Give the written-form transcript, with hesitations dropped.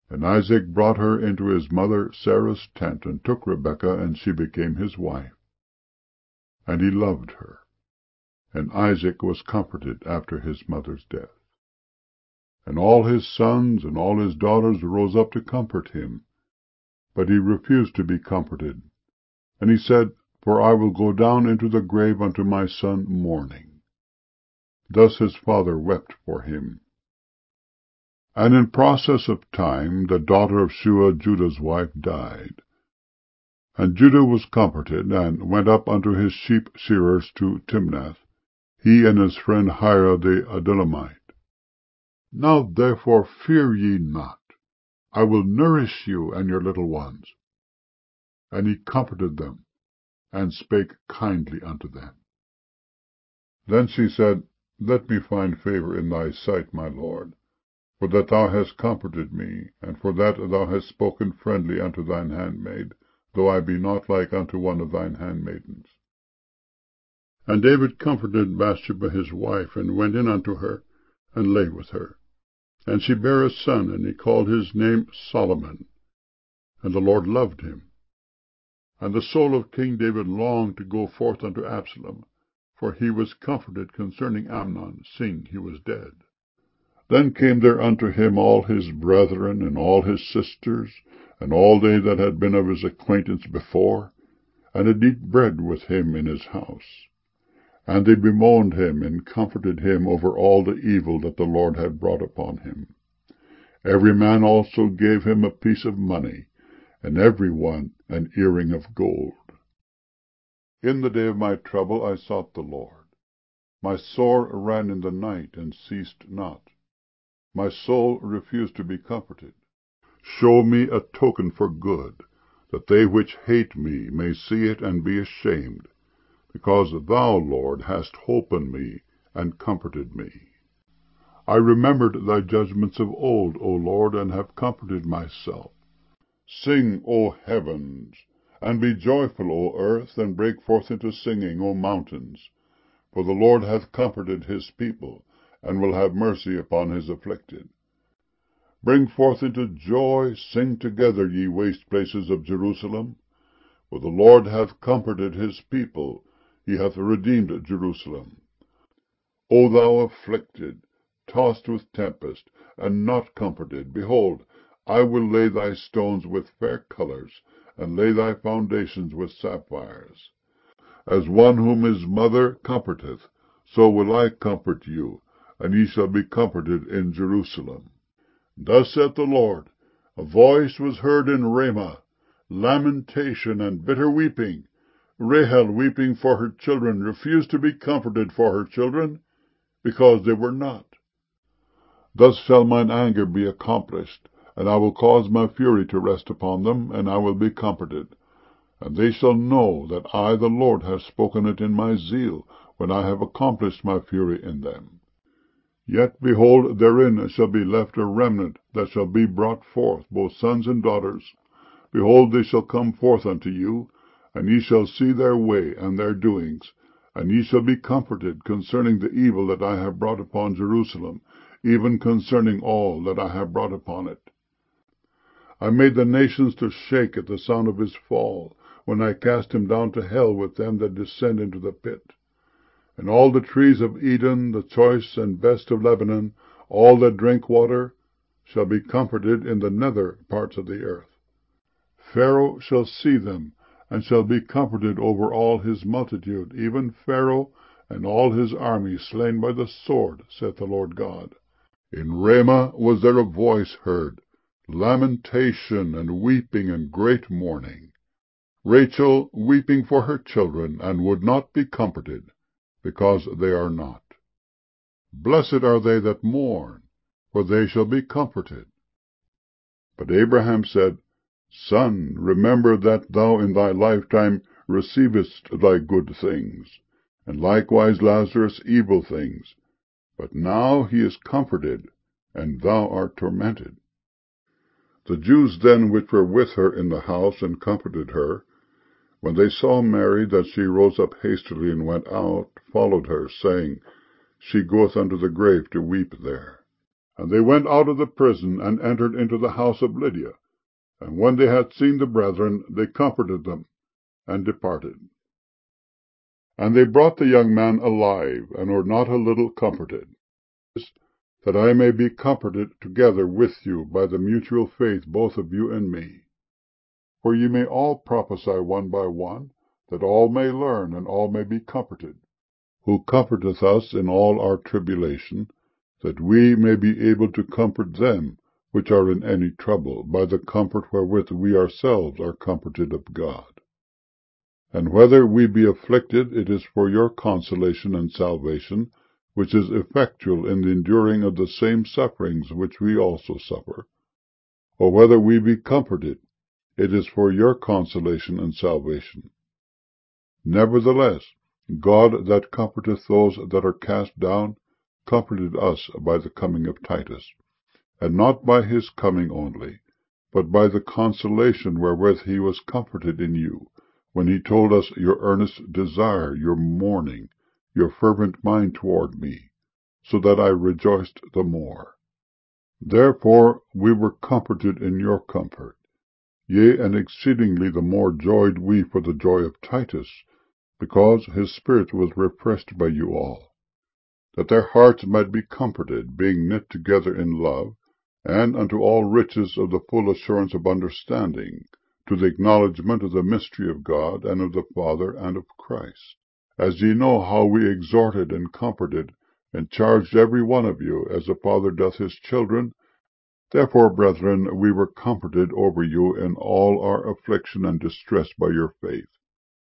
And Isaac brought her into his mother Sarah's tent, and took Rebekah, and she became his wife. And he loved her. And Isaac was comforted after his mother's death. And all his sons and all his daughters rose up to comfort him. But he refused to be comforted. And he said, For I will go down into the grave unto my son mourning. Thus his father wept for him. And in process of time the daughter of Shua, Judah's wife, died. And Judah was comforted, and went up unto his sheep shearers to Timnath, he and his friend Hira the Adullamite. Now therefore fear ye not, I will nourish you and your little ones. And he comforted them, and spake kindly unto them. Then she said, Let me find favour in thy sight, my lord, for that thou hast comforted me, and for that thou hast spoken friendly unto thine handmaid, though I be not like unto one of thine handmaidens. And David comforted Bathsheba his wife, and went in unto her, and lay with her. And she bare a son, and he called his name Solomon. And the Lord loved him. And the soul of King David longed to go forth unto Absalom, for he was comforted concerning Amnon, seeing he was dead. Then came there unto him all his brethren, and all his sisters, and all they that had been of his acquaintance before, and did eat bread with him in his house. And they bemoaned him, and comforted him over all the evil that the Lord had brought upon him. Every man also gave him a piece of money, and every one an earring of gold. In the day of my trouble I sought the Lord. My sore ran in the night, and ceased not. My soul refused to be comforted. Show me a token for good, that they which hate me may see it and be ashamed, because thou, Lord, hast holpen me and comforted me. I remembered thy judgments of old, O Lord, and have comforted myself. Sing, O heavens, and be joyful, O earth, and break forth into singing, O mountains. For the Lord hath comforted his people, and will have mercy upon his afflicted. Bring forth into joy, sing together, ye waste places of Jerusalem. For the Lord hath comforted his people, he hath redeemed Jerusalem. O thou afflicted, tossed with tempest, and not comforted, behold, I will lay thy stones with fair colours, and lay thy foundations with sapphires. As one whom his mother comforteth, so will I comfort you, and ye shall be comforted in Jerusalem. Thus saith the Lord, a voice was heard in Ramah, lamentation and bitter weeping. Rahel weeping for her children refused to be comforted for her children, because they were not. Thus shall mine anger be accomplished, and I will cause my fury to rest upon them, and I will be comforted. And they shall know that I, the Lord, have spoken it in my zeal, when I have accomplished my fury in them. Yet, behold, therein shall be left a remnant that shall be brought forth, both sons and daughters. Behold, they shall come forth unto you, and ye shall see their way and their doings, and ye shall be comforted concerning the evil that I have brought upon Jerusalem, even concerning all that I have brought upon it. I made the nations to shake at the sound of his fall, when I cast him down to hell with them that descend into the pit. And all the trees of Eden, the choice and best of Lebanon, all that drink water, shall be comforted in the nether parts of the earth. Pharaoh shall see them, and shall be comforted over all his multitude, even Pharaoh and all his army slain by the sword, saith the Lord God. In Ramah was there a voice heard, lamentation and weeping and great mourning. Rachel weeping for her children, and would not be comforted, because they are not. Blessed are they that mourn, for they shall be comforted. But Abraham said, Son, remember that thou in thy lifetime receivest thy good things, and likewise Lazarus evil things. But now he is comforted, and thou art tormented. The Jews then which were with her in the house, and comforted her, when they saw Mary, that she rose up hastily and went out, followed her, saying, She goeth unto the grave to weep there. And they went out of the prison, and entered into the house of Lydia. And when they had seen the brethren, they comforted them, and departed. And they brought the young man alive, and were not a little comforted, that I may be comforted together with you by the mutual faith both of you and me. For ye may all prophesy one by one, that all may learn, and all may be comforted, who comforteth us in all our tribulation, that we may be able to comfort them which are in any trouble, by the comfort wherewith we ourselves are comforted of God. And whether we be afflicted, it is for your consolation and salvation, which is effectual in the enduring of the same sufferings which we also suffer. Or whether we be comforted, it is for your consolation and salvation. Nevertheless, God that comforteth those that are cast down, comforted us by the coming of Titus, and not by his coming only, but by the consolation wherewith he was comforted in you, when he told us your earnest desire, your mourning, your fervent mind toward me, so that I rejoiced the more. Therefore we were comforted in your comfort. Yea, and exceedingly the more joyed we for the joy of Titus, because his spirit was refreshed by you all, that their hearts might be comforted, being knit together in love, and unto all riches of the full assurance of understanding, to the acknowledgement of the mystery of God, and of the Father, and of Christ. As ye know how we exhorted and comforted, and charged every one of you, as a father doth his children, therefore, brethren, we were comforted over you in all our affliction and distress by your faith.